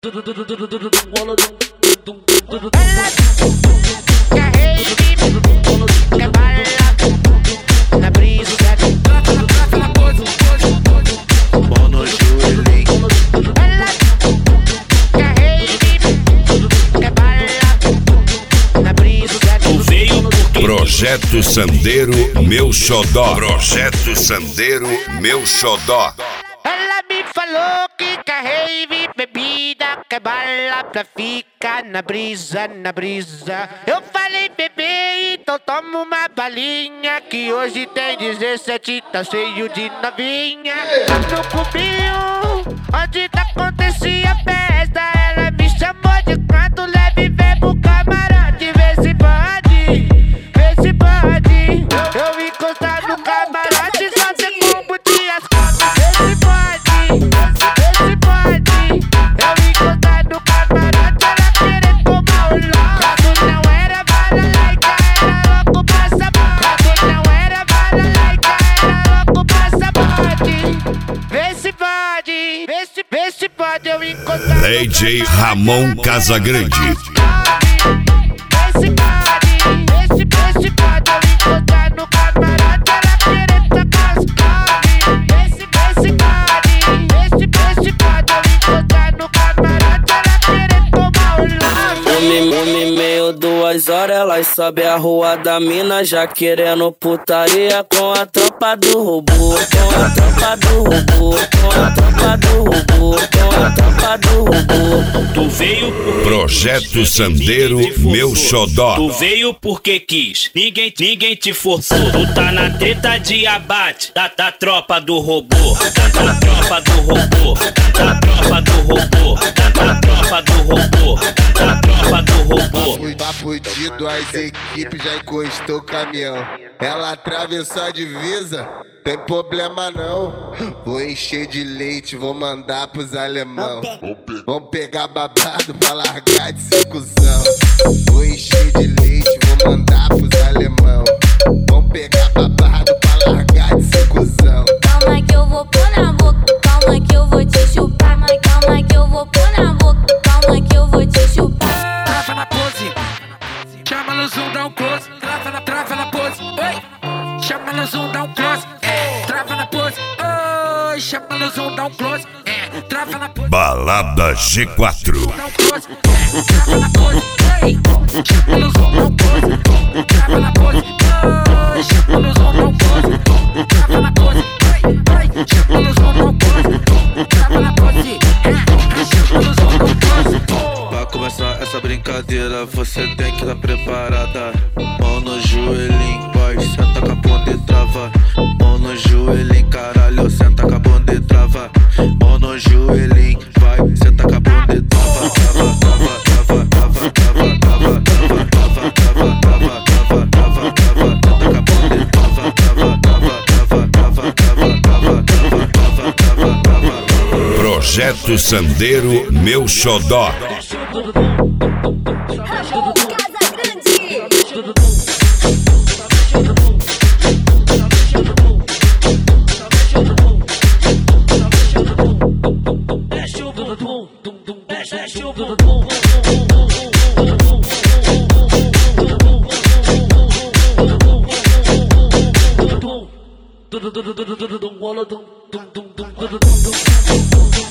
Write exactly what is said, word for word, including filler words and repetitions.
Projeto Sandeiro, meu xodó. Projeto Sandeiro, meu xodó. Ela me falou que quer rave, bebida, quer bala pra ficar na brisa, na brisa. Eu falei, bebê, então toma uma balinha, que hoje tem dezessete, tá cheio de novinha. Lá no cubinho, onde tá acontecia a festa, ela me chamou de canto leve, vem pro camarote, vê se pode, vê se pode. Eu encostar no camarote, só tem como te as costas, vê se pode, vê se pode. Eu encostar no camarote, ela querer tomar o louco. Quando não era bala laica, era louco passaporte. Quando não era bala laica, era louco passaporte. Vê se pode, vê se, vê se pode eu encostar no D J Ramon Casagrande. Vê se pode, vê se, vê se pode eu encostar no camarote, ela querer tacar os come. Vê se, vê se pode, vê se, vê se pode eu encostar no camarote, ela querer tomar o lance. Uma e meia, duas horas, elas sobem a rua da mina, já querendo putaria com a tropa do robô. Com a tropa do robô, com a tropa do robô, com a tropa do robô. Tu veio porque Projeto Sandeiro, meu xodó. Tu veio porque quis, ninguém, ninguém te forçou. Tu tá na treta de abate da, da tropa do robô, da, da tropa do robô, da tropa do robô, da, da tropa do robô, da tropa do robô. Fui tá fudido, as equipes já encostou o caminhão. Ela atravessou a divisa, tem problema não. Vou encher de leite, vou mandar pros alemão. Vão pegar babado pra largar de secusão. Vou encher de leite, vou mandar pros alemão. Vão pegar babado pra largar de secusão. Calma que eu vou pôr na boca, calma que eu vou te chupar. Calma que eu vou pôr na boca, calma que eu vou te chupar. Trava na pose, chama no zoom, dá um close. Trava na, trava na pose, oi. Chama no zoom, dá um close. É, trava na pose, oi. Chama no zoom, dá um close. É, trava na pose. Balada G quatro. Dá um close, é, trava na pose, oi. Chama no zoom, dá um close. Trava na pose, oi. Chama no zoom, dá um close. Trava na pose, oi, oi. Chama no zoom, dá um close. Trava na pose, é, chama no zoom, dá um close. Pra começar essa brincadeira, você tem que estar preparada. Mão no joelhinho, vai, senta com a bunda e trava. Mão no joelhinho, caralho, senta com a bunda e trava. Mão no joelhinho, vai, senta com a bunda e trava. Trava, trava, trava, trava, trava, trava, trava, trava, trava, trava, trava, trava, trava, senta com a bunda e trava. Trava, trava, trava, trava, trava, trava, trava, trava, trava. Projeto Sandeiro, meu xodó. Ramon Casagrande. Dum dum dum dum dum dum dum dum dum dum dum dum dum dum dum dum dum dum dum